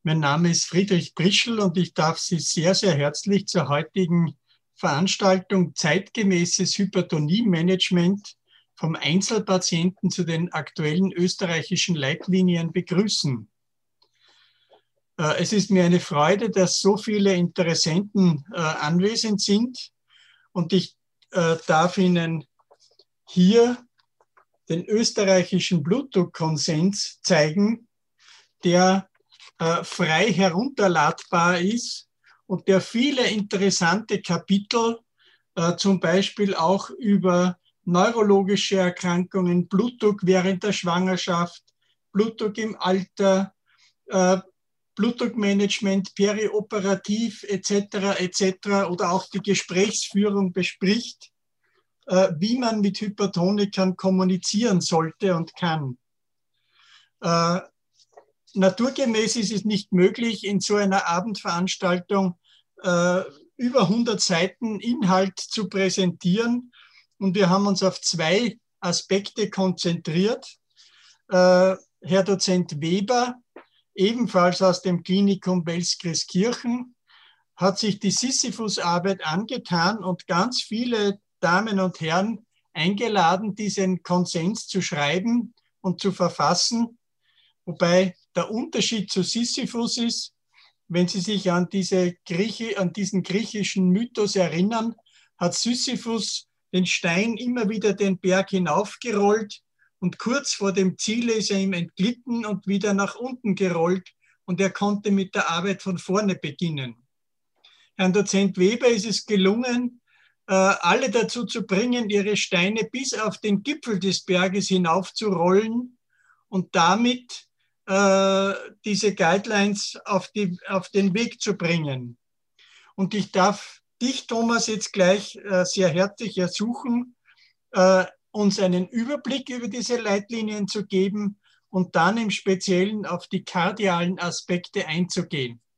Mein Name ist Friedrich Prischl und ich darf Sie sehr, sehr herzlich zur heutigen Veranstaltung Zeitgemäßes Hypertonie-Management vom Einzelpatienten zu den aktuellen österreichischen Leitlinien begrüßen. Es ist mir eine Freude, dass so viele Interessenten anwesend sind und ich darf Ihnen hier den österreichischen Blutdruckkonsens zeigen, der frei herunterladbar ist und der viele interessante Kapitel, zum Beispiel auch über neurologische Erkrankungen, Blutdruck während der Schwangerschaft, Blutdruck im Alter, Blutdruckmanagement perioperativ etc. etc. oder auch die Gesprächsführung bespricht, wie man mit Hypertonikern kommunizieren sollte und kann. Naturgemäß ist es nicht möglich, in so einer Abendveranstaltung über 100 Seiten Inhalt zu präsentieren. Und wir haben uns auf zwei Aspekte konzentriert. Herr Dozent Weber, ebenfalls aus dem Klinikum Belskirchen, hat sich die Sisyphus-Arbeit angetan und ganz viele Damen und Herren eingeladen, diesen Konsens zu schreiben und zu verfassen. Wobei der Unterschied zu Sisyphus ist, wenn Sie sich an diesen griechischen Mythos erinnern, hat Sisyphus den Stein immer wieder den Berg hinaufgerollt und kurz vor dem Ziel ist er ihm entglitten und wieder nach unten gerollt und er konnte mit der Arbeit von vorne beginnen. Herrn Dozent Weber ist es gelungen, alle dazu zu bringen, ihre Steine bis auf den Gipfel des Berges hinaufzurollen und damit diese Guidelines auf den Weg zu bringen. Und ich darf dich, Thomas, jetzt gleich sehr herzlich ersuchen, uns einen Überblick über diese Leitlinien zu geben und dann im Speziellen auf die kardialen Aspekte einzugehen.